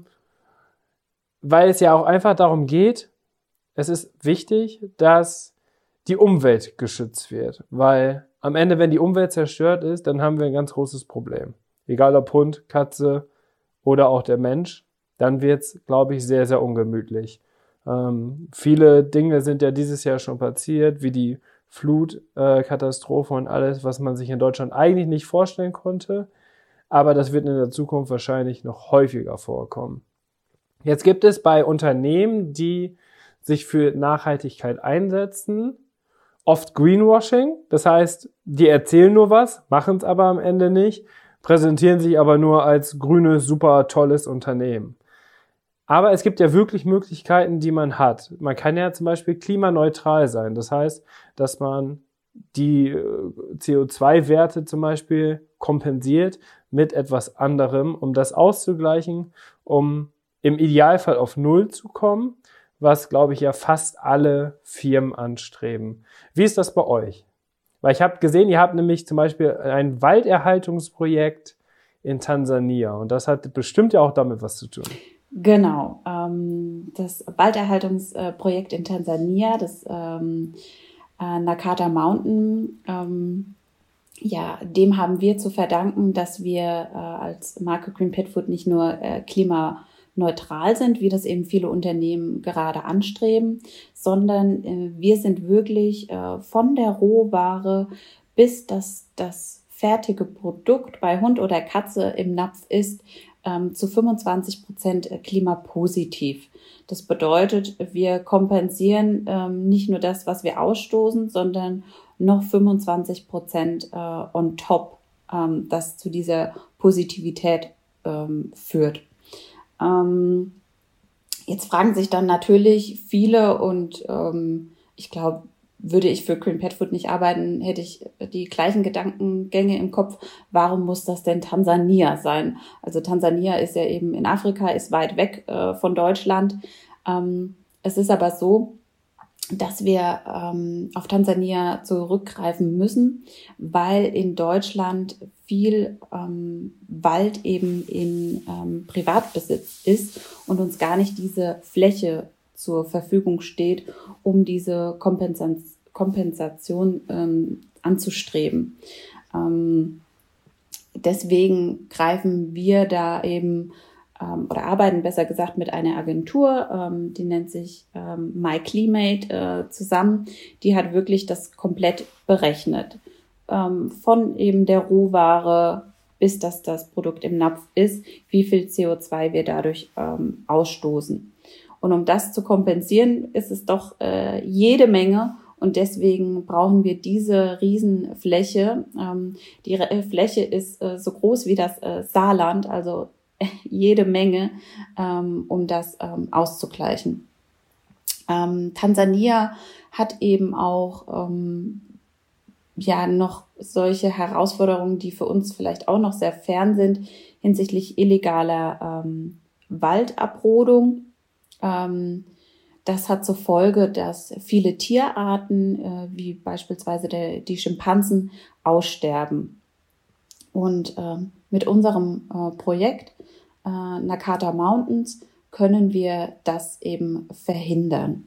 Speaker 1: Weil es ja auch einfach darum geht, es ist wichtig, dass die Umwelt geschützt wird. Weil am Ende, wenn die Umwelt zerstört ist, dann haben wir ein ganz großes Problem. Egal ob Hund, Katze oder auch der Mensch, dann wird's, glaube ich, sehr, sehr ungemütlich. Viele Dinge sind ja dieses Jahr schon passiert, wie die Flutkatastrophe und alles, was man sich in Deutschland eigentlich nicht vorstellen konnte. Aber das wird in der Zukunft wahrscheinlich noch häufiger vorkommen. Jetzt gibt es bei Unternehmen, die sich für Nachhaltigkeit einsetzen, oft Greenwashing. Das heißt, die erzählen nur was, machen es aber am Ende nicht, präsentieren sich aber nur als grünes, super tolles Unternehmen. Aber es gibt ja wirklich Möglichkeiten, die man hat. Man kann ja zum Beispiel klimaneutral sein. Das heißt, dass man die CO2-Werte zum Beispiel kompensiert mit etwas anderem, um das auszugleichen, um im Idealfall auf Null zu kommen, was, glaube ich, ja fast alle Firmen anstreben. Wie ist das bei euch? Weil ich habe gesehen, ihr habt nämlich zum Beispiel ein Walderhaltungsprojekt in Tansania, und das hat bestimmt ja auch damit was zu tun.
Speaker 2: Genau, das Walderhaltungsprojekt in Tansania, das Nakata Mountain, dem haben wir zu verdanken, dass wir als Marke Green Pet Food nicht nur klimaneutral sind, wie das eben viele Unternehmen gerade anstreben, sondern wir sind wirklich von der Rohware bis das fertige Produkt bei Hund oder Katze im Napf ist, zu 25% klimapositiv. Das bedeutet, wir kompensieren nicht nur das, was wir ausstoßen, sondern noch 25% on top, das zu dieser Positivität führt. Jetzt fragen sich dann natürlich viele, und ich glaube, würde ich für Green Pet Food nicht arbeiten, hätte ich die gleichen Gedankengänge im Kopf. Warum muss das denn Tansania sein? Also Tansania ist ja eben in Afrika, ist weit weg von Deutschland. Es ist aber so, dass wir auf Tansania zurückgreifen müssen, weil in Deutschland viel Wald eben in Privatbesitz ist und uns gar nicht diese Fläche zur Verfügung steht, um diese Kompensation anzustreben. Deswegen greifen wir da eben oder arbeiten besser gesagt mit einer Agentur, die nennt sich MyClimate zusammen. Die hat wirklich das komplett berechnet. Von eben der Rohware bis das Produkt im Napf ist, wie viel CO2 wir dadurch ausstoßen. Und um das zu kompensieren, ist es doch jede Menge. Und deswegen brauchen wir diese Riesenfläche. Die Fläche ist so groß wie das Saarland, also jede Menge, um das auszugleichen. Tansania hat eben auch noch solche Herausforderungen, die für uns vielleicht auch noch sehr fern sind, hinsichtlich illegaler Waldabrodung. Das hat zur Folge, dass viele Tierarten, wie beispielsweise die Schimpansen, aussterben. Und mit unserem Projekt Nakata Mountains können wir das eben verhindern.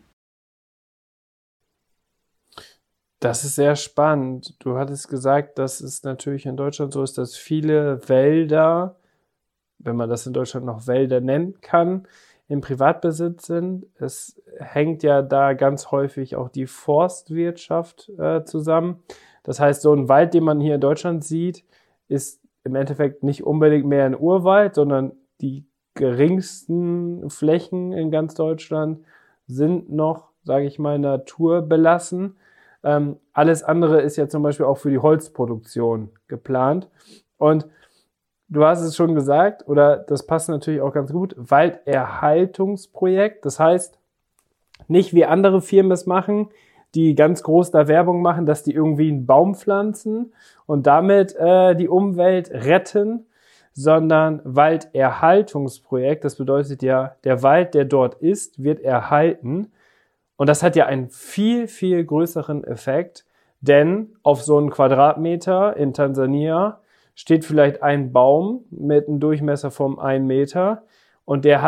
Speaker 1: Das ist sehr spannend. Du hattest gesagt, dass es natürlich in Deutschland so ist, dass viele Wälder, wenn man das in Deutschland noch Wälder nennen kann, im Privatbesitz sind. Es hängt ja da ganz häufig auch die Forstwirtschaft zusammen. Das heißt, so ein Wald, den man hier in Deutschland sieht, ist im Endeffekt nicht unbedingt mehr ein Urwald, sondern die geringsten Flächen in ganz Deutschland sind noch, sage ich mal, naturbelassen. Alles andere ist ja zum Beispiel auch für die Holzproduktion geplant. Und du hast es schon gesagt, oder das passt natürlich auch ganz gut, Walderhaltungsprojekt. Das heißt, nicht wie andere Firmen es machen, die ganz groß da Werbung machen, dass die irgendwie einen Baum pflanzen und damit die Umwelt retten, sondern Walderhaltungsprojekt. Das bedeutet ja, der Wald, der dort ist, wird erhalten. Und das hat ja einen viel, viel größeren Effekt, denn auf so einen Quadratmeter in Tansania steht vielleicht ein Baum mit einem Durchmesser von 1 Meter und der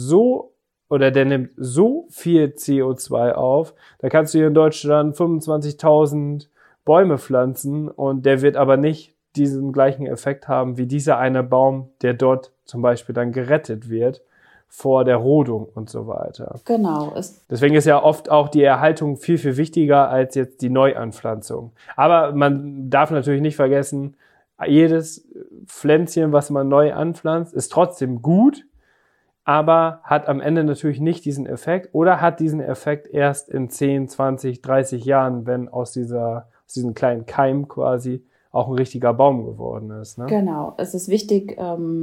Speaker 1: nimmt so viel CO2 auf, da kannst du hier in Deutschland 25.000 Bäume pflanzen und der wird aber nicht diesen gleichen Effekt haben wie dieser eine Baum, der dort zum Beispiel dann gerettet wird vor der Rodung und so weiter.
Speaker 2: Genau.
Speaker 1: Deswegen ist ja oft auch die Erhaltung viel, viel wichtiger als jetzt die Neuanpflanzung. Aber man darf natürlich nicht vergessen, jedes Pflänzchen, was man neu anpflanzt, ist trotzdem gut, aber hat am Ende natürlich nicht diesen Effekt oder hat diesen Effekt erst in 10, 20, 30 Jahren, wenn aus diesem kleinen Keim quasi auch ein richtiger Baum geworden ist. Ne?
Speaker 2: Genau, es ist wichtig,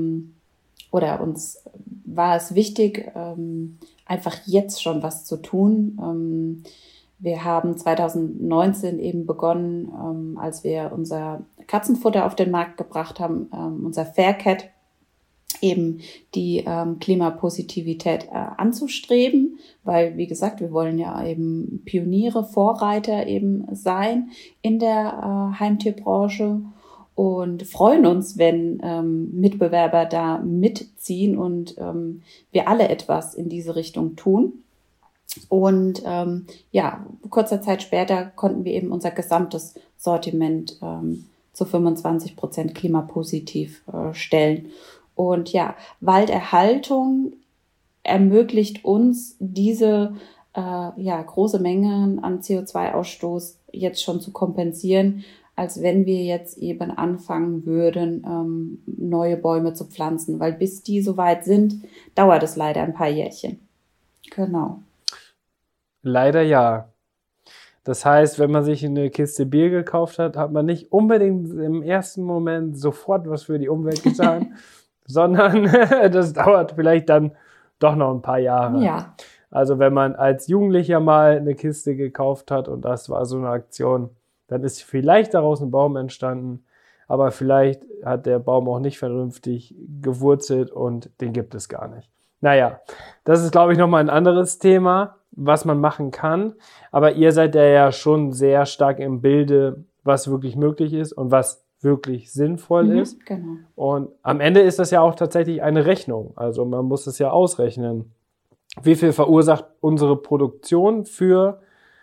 Speaker 2: oder uns war es wichtig, einfach jetzt schon was zu tun. Wir haben 2019 eben begonnen, als wir unser Katzenfutter auf den Markt gebracht haben, unser Faircat, eben die Klimapositivität anzustreben, weil, wie gesagt, wir wollen ja eben Pioniere, Vorreiter eben sein in der Heimtierbranche und freuen uns, wenn Mitbewerber da mitziehen und wir alle etwas in diese Richtung tun. Und kurzer Zeit später konnten wir eben unser gesamtes Sortiment zu 25% klimapositiv stellen. Und ja, Walderhaltung ermöglicht uns, diese große Mengen an CO2-Ausstoß jetzt schon zu kompensieren, als wenn wir jetzt eben anfangen würden, neue Bäume zu pflanzen. Weil bis die soweit sind, dauert es leider ein paar Jährchen. Genau.
Speaker 1: Leider ja. Das heißt, wenn man sich eine Kiste Bier gekauft hat, hat man nicht unbedingt im ersten Moment sofort was für die Umwelt getan, sondern das dauert vielleicht dann doch noch ein paar Jahre.
Speaker 2: Ja.
Speaker 1: Also wenn man als Jugendlicher mal eine Kiste gekauft hat und das war so eine Aktion, dann ist vielleicht daraus ein Baum entstanden, aber vielleicht hat der Baum auch nicht vernünftig gewurzelt und den gibt es gar nicht. Naja, das ist, glaube ich, nochmal ein anderes Thema, was man machen kann. Aber ihr seid ja schon sehr stark im Bilde, was wirklich möglich ist und was wirklich sinnvoll ist.
Speaker 2: Genau.
Speaker 1: Und am Ende ist das ja auch tatsächlich eine Rechnung. Also man muss es ja ausrechnen. Wie viel verursacht unsere Produktion für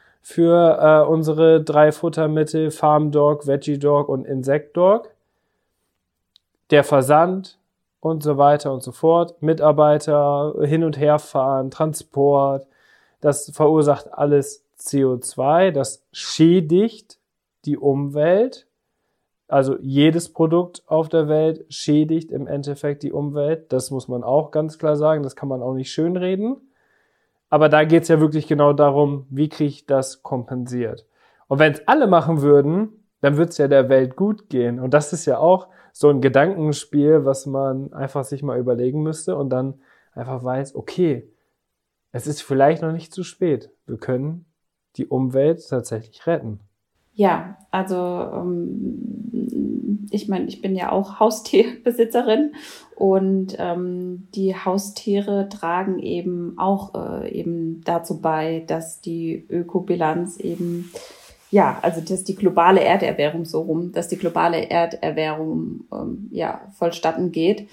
Speaker 1: unsere 3 Futtermittel, Farm Dog, Veggie Dog und Insect Dog? Der Versand und so weiter und so fort. Mitarbeiter, hin und her fahren, Transport. Das verursacht alles CO2. Das schädigt die Umwelt. Also jedes Produkt auf der Welt schädigt im Endeffekt die Umwelt. Das muss man auch ganz klar sagen. Das kann man auch nicht schönreden. Aber da geht es ja wirklich genau darum, wie kriege ich das kompensiert. Und wenn es alle machen würden, dann wird es ja der Welt gut gehen. Und das ist ja auch so ein Gedankenspiel, was man einfach sich mal überlegen müsste und dann einfach weiß, okay, es ist vielleicht noch nicht zu spät. Wir können die Umwelt tatsächlich retten.
Speaker 2: Ja, also ich meine, ich bin ja auch Haustierbesitzerin und die Haustiere tragen eben auch eben dazu bei, dass die Ökobilanz eben, also dass die globale Erderwärmung dass die globale Erderwärmung vollstatten geht.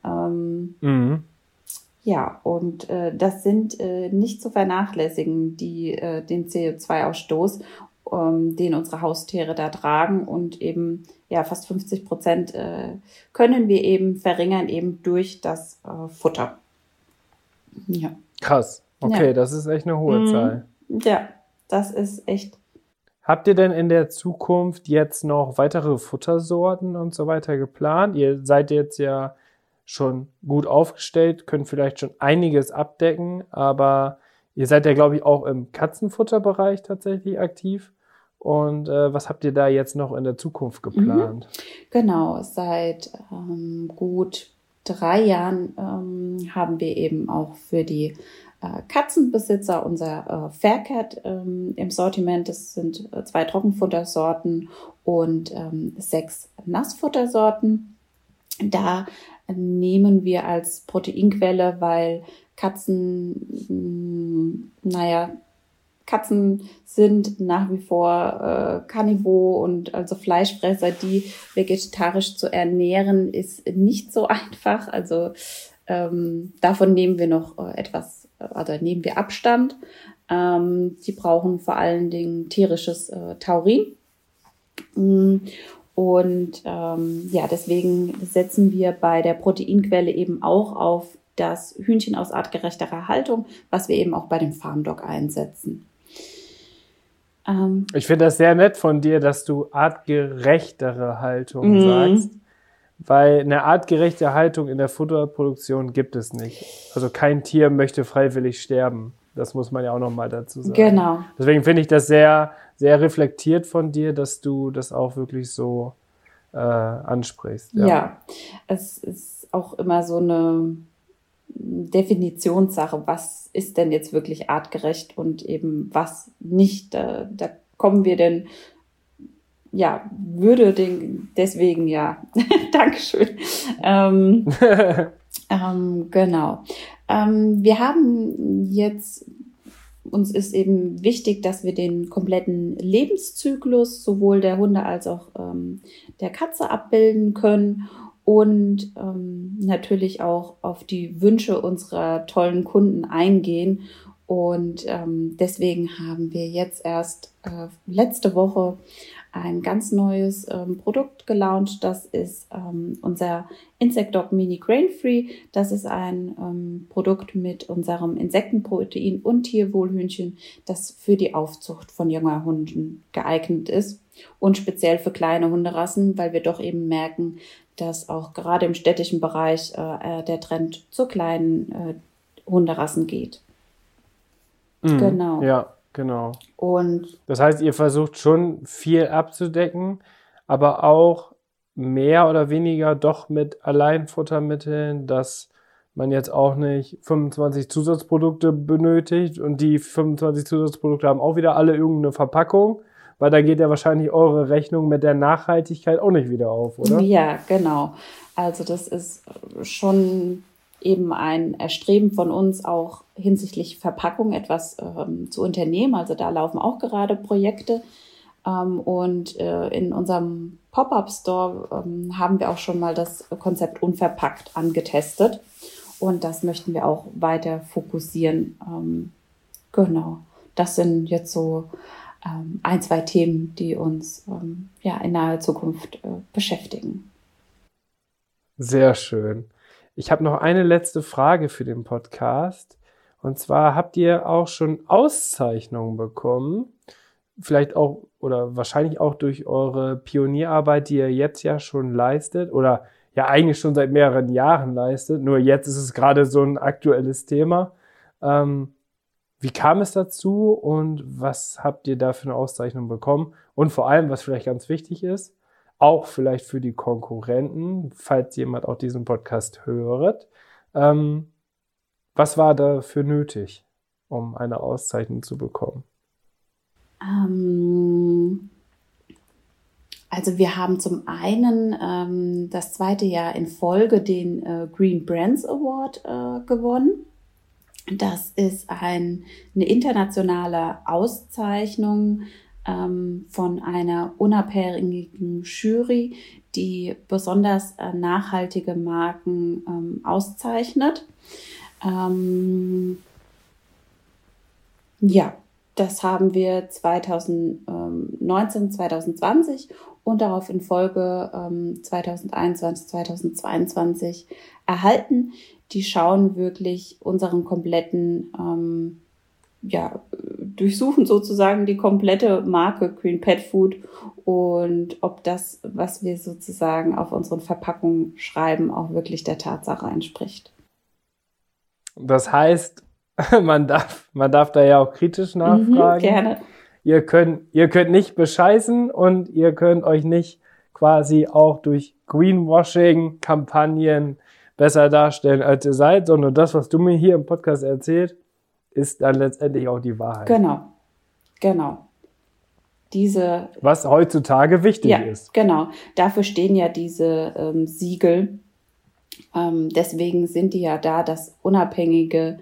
Speaker 2: Ja, und das sind nicht zu vernachlässigen, den CO2-Ausstoß, den unsere Haustiere da tragen und eben fast 50% können wir eben verringern eben durch das Futter. Ja.
Speaker 1: Krass. Okay,
Speaker 2: Ja.
Speaker 1: Das ist echt eine hohe Zahl.
Speaker 2: Ja, das ist echt.
Speaker 1: Habt ihr denn in der Zukunft jetzt noch weitere Futtersorten und so weiter geplant? Ihr seid jetzt ja schon gut aufgestellt, könnt vielleicht schon einiges abdecken, aber ihr seid ja, glaube ich, auch im Katzenfutterbereich tatsächlich aktiv. Und was habt ihr da jetzt noch in der Zukunft geplant?
Speaker 2: Genau, seit gut 3 Jahren haben wir eben auch für die Katzenbesitzer unser Faircat im Sortiment. Das sind 2 Trockenfuttersorten und 6 Nassfuttersorten. Da nehmen wir als Proteinquelle, weil Katzen sind nach wie vor Carnivore und also Fleischfresser, die vegetarisch zu ernähren, ist nicht so einfach. Also davon nehmen wir noch nehmen wir Abstand. Die brauchen vor allen Dingen tierisches Taurin. Und deswegen setzen wir bei der Proteinquelle eben auch auf das Hühnchen aus artgerechterer Haltung, was wir eben auch bei dem Farm Dog einsetzen.
Speaker 1: Ich finde das sehr nett von dir, dass du artgerechtere Haltung sagst, weil eine artgerechte Haltung in der Futterproduktion gibt es nicht. Also kein Tier möchte freiwillig sterben. Das muss man ja auch nochmal dazu sagen.
Speaker 2: Genau.
Speaker 1: Deswegen finde ich das sehr, sehr reflektiert von dir, dass du das auch wirklich so ansprichst.
Speaker 2: Ja, es ist auch immer so eine Definitionssache, was ist denn jetzt wirklich artgerecht und eben was nicht. Da kommen wir denn, deswegen Dankeschön. Genau. Wir haben jetzt, uns ist eben wichtig, dass wir den kompletten Lebenszyklus sowohl der Hunde als auch der Katze abbilden können und natürlich auch auf die Wünsche unserer tollen Kunden eingehen. Und deswegen haben wir jetzt erst letzte Woche ein ganz neues Produkt gelauncht. Das ist unser Insect Dog Mini Grain Free. Das ist ein Produkt mit unserem Insektenprotein und Tierwohlhühnchen, das für die Aufzucht von junger Hunden geeignet ist und speziell für kleine Hunderassen, weil wir doch eben merken, dass auch gerade im städtischen Bereich der Trend zu kleinen Hunderassen geht. Genau.
Speaker 1: Ja, genau.
Speaker 2: Und
Speaker 1: das heißt, ihr versucht schon viel abzudecken, aber auch mehr oder weniger doch mit Alleinfuttermitteln, dass man jetzt auch nicht 25 Zusatzprodukte benötigt und die 25 Zusatzprodukte haben auch wieder alle irgendeine Verpackung, weil da geht ja wahrscheinlich eure Rechnung mit der Nachhaltigkeit auch nicht wieder auf, oder?
Speaker 2: Ja, genau. Also das ist schon eben ein Erstreben von uns, auch hinsichtlich Verpackung etwas zu unternehmen. Also da laufen auch gerade Projekte. Und in unserem Pop-up-Store haben wir auch schon mal das Konzept unverpackt angetestet. Und das möchten wir auch weiter fokussieren. Genau, das sind jetzt so ein, zwei Themen, die uns in naher Zukunft beschäftigen.
Speaker 1: Sehr schön. Ich habe noch eine letzte Frage für den Podcast. Und zwar habt ihr auch schon Auszeichnungen bekommen? Vielleicht auch oder wahrscheinlich auch durch eure Pionierarbeit, die ihr jetzt ja schon leistet oder ja eigentlich schon seit mehreren Jahren leistet. Nur jetzt ist es gerade so ein aktuelles Thema. Wie kam es dazu und was habt ihr da für eine Auszeichnung bekommen? Und vor allem, was vielleicht ganz wichtig ist, auch vielleicht für die Konkurrenten, falls jemand auch diesen Podcast hört. Was war dafür nötig, um eine Auszeichnung zu bekommen?
Speaker 2: Also wir haben zum einen das zweite Jahr in Folge den Green Brands Award gewonnen. Das ist eine internationale Auszeichnung von einer unabhängigen Jury, die besonders nachhaltige Marken auszeichnet. Das haben wir 2019, 2020 und darauf in Folge 2021, 2022 erhalten. Die schauen wirklich unseren kompletten, durchsuchen sozusagen die komplette Marke Green Pet Food und ob das, was wir sozusagen auf unseren Verpackungen schreiben, auch wirklich der Tatsache entspricht.
Speaker 1: Das heißt, man darf da ja auch kritisch nachfragen.
Speaker 2: Gerne.
Speaker 1: Ihr könnt nicht bescheißen und ihr könnt euch nicht quasi auch durch Greenwashing-Kampagnen besser darstellen, als ihr seid, sondern das, was du mir hier im Podcast erzählst, ist dann letztendlich auch die Wahrheit.
Speaker 2: Genau.
Speaker 1: Was heutzutage wichtig ist.
Speaker 2: Genau. Dafür stehen ja diese Siegel. Deswegen sind die ja da, dass unabhängige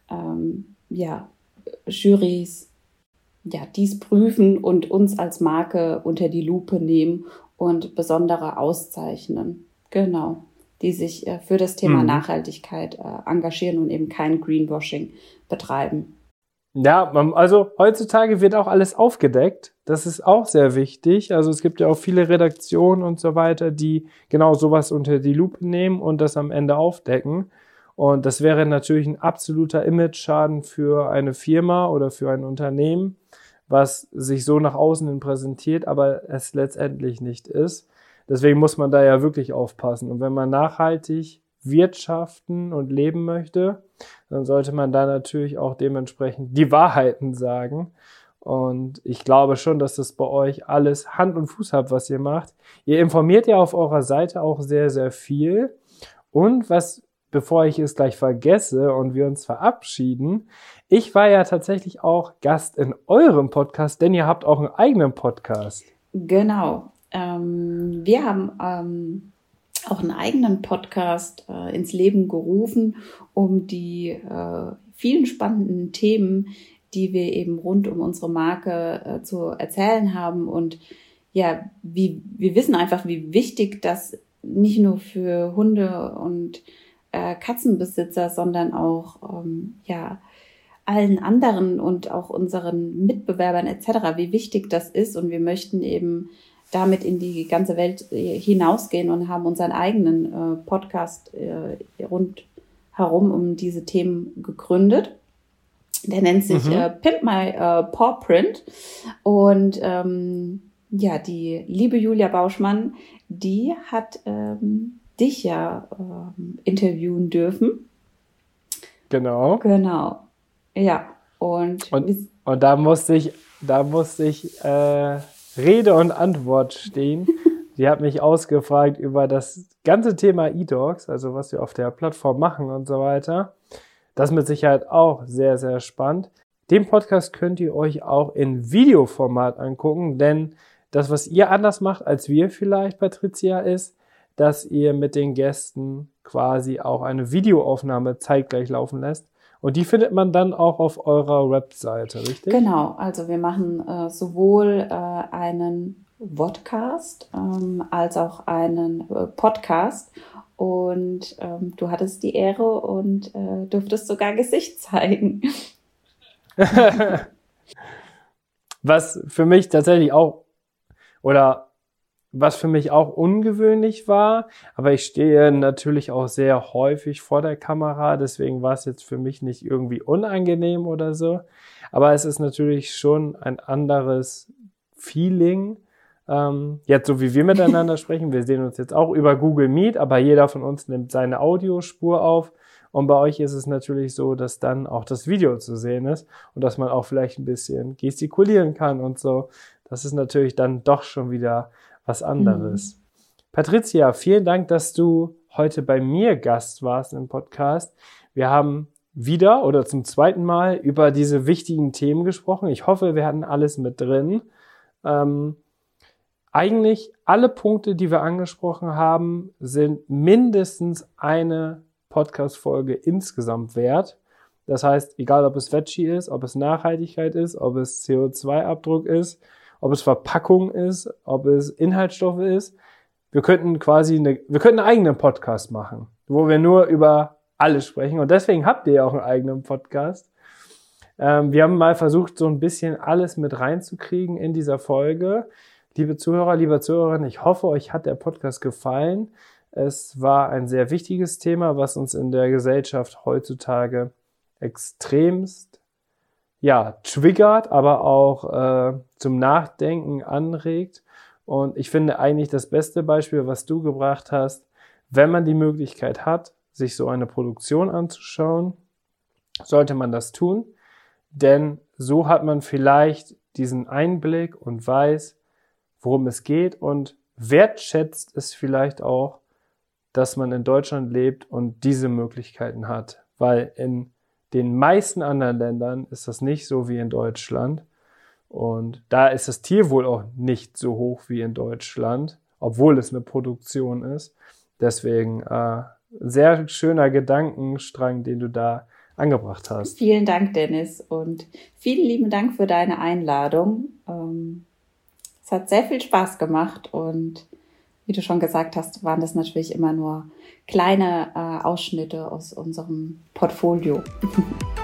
Speaker 2: Jurys dies prüfen und uns als Marke unter die Lupe nehmen und besondere auszeichnen. Genau. Die sich für das Thema Nachhaltigkeit engagieren und eben kein Greenwashing betreiben.
Speaker 1: Ja, also heutzutage wird auch alles aufgedeckt. Das ist auch sehr wichtig. Also es gibt ja auch viele Redaktionen und so weiter, die genau sowas unter die Lupe nehmen und das am Ende aufdecken. Und das wäre natürlich ein absoluter Image-Schaden für eine Firma oder für ein Unternehmen, was sich so nach außen hin präsentiert, aber es letztendlich nicht ist. Deswegen muss man da ja wirklich aufpassen. Und wenn man nachhaltig wirtschaften und leben möchte, dann sollte man da natürlich auch dementsprechend die Wahrheiten sagen. Und ich glaube schon, dass das bei euch alles Hand und Fuß hat, was ihr macht. Ihr informiert ja auf eurer Seite auch sehr, sehr viel. Und bevor ich es gleich vergesse und wir uns verabschieden, ich war ja tatsächlich auch Gast in eurem Podcast, denn ihr habt auch einen eigenen Podcast.
Speaker 2: Genau. Wir haben auch einen eigenen Podcast ins Leben gerufen, um die vielen spannenden Themen, die wir eben rund um unsere Marke zu erzählen haben. Und ja, wir wissen einfach, wie wichtig das nicht nur für Hunde und Katzenbesitzer, sondern auch allen anderen und auch unseren Mitbewerbern etc., wie wichtig das ist. Und wir möchten eben damit in die ganze Welt hinausgehen und haben unseren eigenen Podcast rundherum um diese Themen gegründet. Der nennt sich Pimp My Paw Print. Und die liebe Julia Bauschmann, die hat dich ja interviewen dürfen.
Speaker 1: Genau.
Speaker 2: Ja. Und
Speaker 1: da musste ich Rede und Antwort stehen. Sie hat mich ausgefragt über das ganze Thema eDogs, also was wir auf der Plattform machen und so weiter. Das mit Sicherheit auch sehr, sehr spannend. Den Podcast könnt ihr euch auch in Videoformat angucken, denn das, was ihr anders macht als wir vielleicht, Patricia, ist, dass ihr mit den Gästen quasi auch eine Videoaufnahme zeitgleich laufen lässt. Und die findet man dann auch auf eurer Webseite, richtig?
Speaker 2: Genau, also wir machen sowohl einen Vodcast als auch einen Podcast. Und du hattest die Ehre und durftest sogar Gesicht zeigen.
Speaker 1: Was für mich tatsächlich auch, oder was für mich auch ungewöhnlich war, aber ich stehe natürlich auch sehr häufig vor der Kamera, deswegen war es jetzt für mich nicht irgendwie unangenehm oder so, aber es ist natürlich schon ein anderes Feeling, jetzt so wie wir miteinander sprechen. Wir sehen uns jetzt auch über Google Meet, aber jeder von uns nimmt seine Audiospur auf und bei euch ist es natürlich so, dass dann auch das Video zu sehen ist und dass man auch vielleicht ein bisschen gestikulieren kann und so. Das ist natürlich dann doch schon wieder was anderes. Patricia, vielen Dank, dass du heute bei mir Gast warst im Podcast. Wir haben wieder oder zum zweiten Mal über diese wichtigen Themen gesprochen. Ich hoffe, wir hatten alles mit drin. Eigentlich alle Punkte, die wir angesprochen haben, sind mindestens eine Podcast-Folge insgesamt wert. Das heißt, egal ob es Veggie ist, ob es Nachhaltigkeit ist, ob es CO2-Abdruck ist, ob es Verpackung ist, ob es Inhaltsstoffe ist. Wir könnten einen eigenen Podcast machen, wo wir nur über alles sprechen. Und deswegen habt ihr ja auch einen eigenen Podcast. Wir haben mal versucht, so ein bisschen alles mit reinzukriegen in dieser Folge. Liebe Zuhörer, liebe Zuhörerinnen, ich hoffe, euch hat der Podcast gefallen. Es war ein sehr wichtiges Thema, was uns in der Gesellschaft heutzutage extremst triggert, aber auch zum Nachdenken anregt. Und ich finde eigentlich das beste Beispiel, was du gebracht hast, wenn man die Möglichkeit hat, sich so eine Produktion anzuschauen, sollte man das tun. Denn so hat man vielleicht diesen Einblick und weiß, worum es geht und wertschätzt es vielleicht auch, dass man in Deutschland lebt und diese Möglichkeiten hat. Weil in den meisten anderen Ländern ist das nicht so wie in Deutschland. Und da ist das Tierwohl auch nicht so hoch wie in Deutschland, obwohl es eine Produktion ist. Deswegen sehr schöner Gedankenstrang, den du da angebracht hast.
Speaker 2: Vielen Dank, Dennis, und vielen lieben Dank für deine Einladung. Es hat sehr viel Spaß gemacht und wie du schon gesagt hast, waren das natürlich immer nur kleine Ausschnitte aus unserem Portfolio.